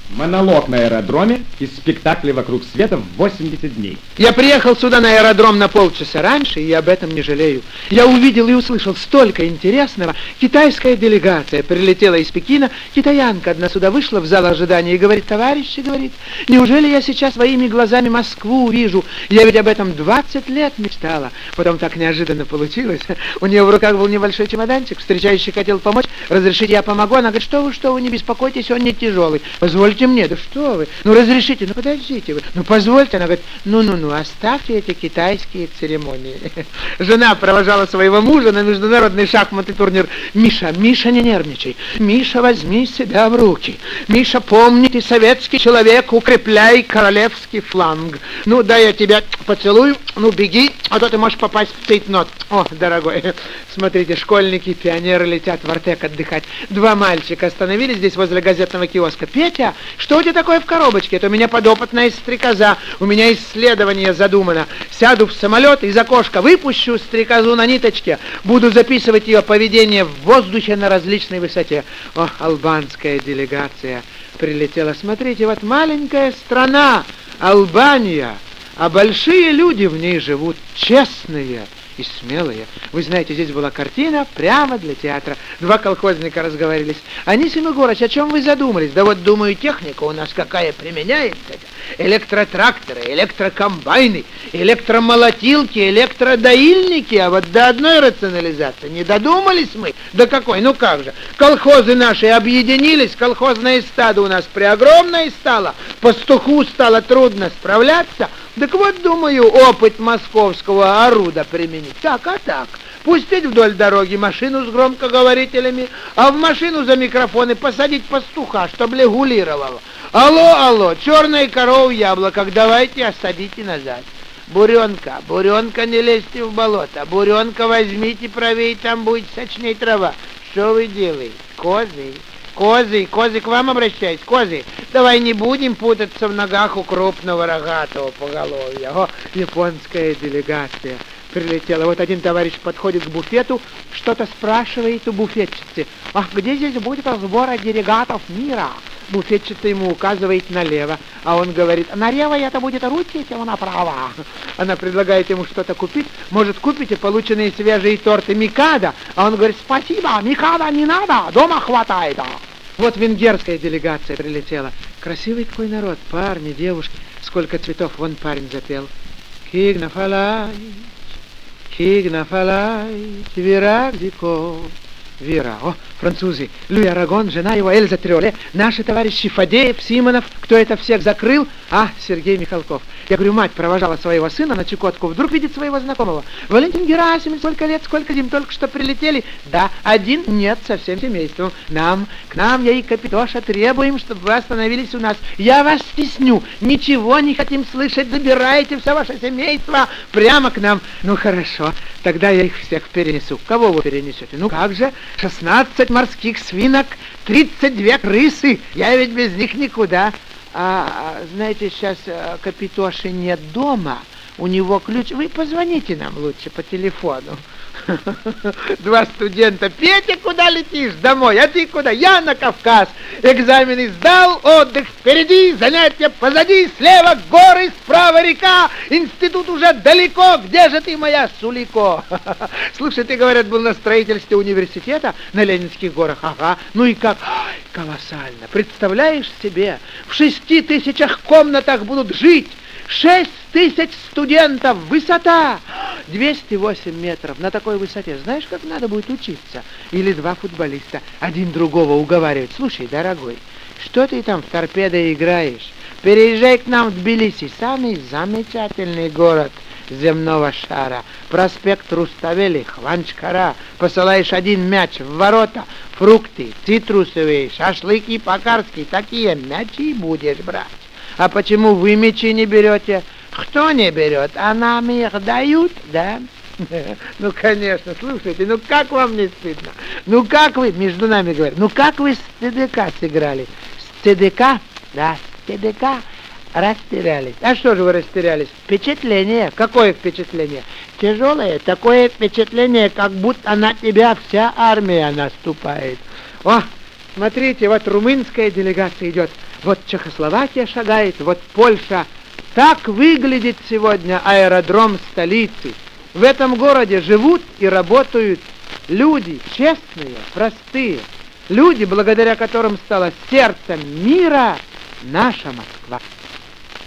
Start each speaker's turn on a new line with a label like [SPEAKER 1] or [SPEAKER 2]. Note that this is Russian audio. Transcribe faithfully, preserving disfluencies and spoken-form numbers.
[SPEAKER 1] Монолог на аэродроме из спектакля «Вокруг света» в восемьдесят дней.
[SPEAKER 2] Я приехал сюда на аэродром на полчаса раньше, и об этом не жалею. Я увидел и услышал столько интересного. Китайская делегация прилетела из Пекина. Китаянка одна сюда вышла в зал ожидания и говорит: товарищи, говорит, неужели я сейчас своими глазами Москву увижу? Я ведь об этом двадцать лет мечтала. Потом так неожиданно получилось. У нее в руках был небольшой чемоданчик. Встречающий хотел помочь. Разрешите, я помогу? Она говорит: что вы, что вы, не беспокойтесь, он не тяжелый. Позвольте мне. Да что вы? Ну разрешите, ну подождите вы. Ну позвольте. Она говорит: ну-ну-ну, оставьте эти китайские церемонии. Жена провожала своего мужа на международный шахматный турнир. Миша, Миша, не нервничай. Миша, возьми себя в руки. Миша, помни, ты советский человек, укрепляй королевский фланг. Ну, дай я тебя поцелую, ну беги, а то ты можешь попасть в цейтнот. О, дорогой, смотрите, школьники, пионеры летят в Артек отдыхать. Два мальчика остановились здесь возле газетного киоска. Петя, что у тебя такое в коробочке? Это у меня подопытная стрекоза. У меня исследование задумано. Сяду в самолет, из окошка выпущу стрекозу на ниточке. Буду записывать ее поведение в воздухе на различной высоте. О, албанская делегация прилетела. Смотрите, вот маленькая страна, Албания, а большие люди в ней живут, честные и смелые. Вы знаете, здесь была картина прямо для театра. Два колхозника разговорились. Анисим Егорыч, о чем вы задумались? Да вот, думаю, техника у нас какая применяется. Электротракторы, электрокомбайны, электромолотилки, электродоильники. А вот до одной рационализации не додумались мы. Да какой? Ну как же? Колхозы наши объединились, колхозное стадо у нас преогромное стало, пастуху стало трудно справляться. Так вот, думаю, опыт московского оруда применить. Так, а так. Пустить вдоль дороги машину с громкоговорителями, а в машину за микрофоны посадить пастуха, чтоб регулировал. Алло, алло, черная корова в яблоках, давайте осадите назад. Буренка, буренка, не лезьте в болото. Буренка, возьмите правее, там будет сочней трава. Что вы делаете? Козы. Козы, козы, к вам обращаюсь, козы. Давай не будем путаться в ногах у крупного рогатого поголовья. О, японская делегация прилетела. Вот один товарищ подходит к буфету, что-то спрашивает у буфетчицы. Ах, где здесь будет разбор делегатов мира? Буфетчица ему указывает налево, а он говорит: налево это будет Русь, а направо. Она предлагает ему что-то купить. Может, купите полученные свежие торты Микадо? А он говорит: спасибо, Микадо не надо, дома хватает. Вот венгерская делегация прилетела. Красивый какой народ, парни, девушки, сколько цветов. Вон парень запел. Кигнафалай, кигнафалай, вирагдико. Вера, о, французы, Луи Арагон, жена его Эльза Трёле, наши товарищи Фадеев, Симонов, кто это всех закрыл? А, Сергей Михалков. Я говорю, мать провожала своего сына на Чукотку, вдруг видит своего знакомого. Валентин Герасимович, сколько лет, сколько зим, только что прилетели? Да, один, нет, со всем семейством. Нам, к нам, я и Капитоша, требуем, чтобы вы остановились у нас. Я вас стесню, ничего не хотим слышать, забирайте все ваше семейство прямо к нам. Ну, хорошо, тогда я их всех перенесу. Кого вы перенесете? Ну, как же? шестнадцать морских свинок, тридцать две крысы. Я ведь без них никуда. А, знаете, сейчас Капитоши нет дома. У него ключ. Вы позвоните нам лучше по телефону. Два студента. Петя, куда летишь? Домой. А ты куда? Я на Кавказ. Экзамены сдал, отдых впереди, занятия позади, слева горы, справа река. Институт уже далеко. Где же ты, моя Сулико? Слушай, ты, говорят, был на строительстве университета на Ленинских горах. Ага. Ну и как? Ой, колоссально. Представляешь себе, в шести тысячах комнатах будут жить. Шесть тысяч студентов, высота двести восемь метров. На такой высоте знаешь, как надо будет учиться? Или два футболиста один другого уговаривать: слушай, дорогой, что ты там в торпедо играешь? Переезжай к нам в Тбилиси, самый замечательный город земного шара. Проспект Руставели, Хванчкара. Посылаешь один мяч в ворота, фрукты, цитрусовые, шашлыки по-карски, такие мячи будешь брать. А почему вы мячи не берете? Кто не берет? А нам их дают, да? Ну, конечно, слушайте, ну как вам не стыдно? Ну как вы, между нами говорят, ну как вы с ТДК сыграли? С ТДК? Да, с ТДК растерялись. А что же вы растерялись? Впечатление. Какое впечатление? Тяжелое. Такое впечатление, как будто на тебя вся армия наступает. О, смотрите, вот румынская делегация идет. Вот Чехословакия шагает, вот Польша. Так выглядит сегодня аэродром столицы. В этом городе живут и работают люди честные, простые. Люди, благодаря которым стала сердцем мира наша Москва.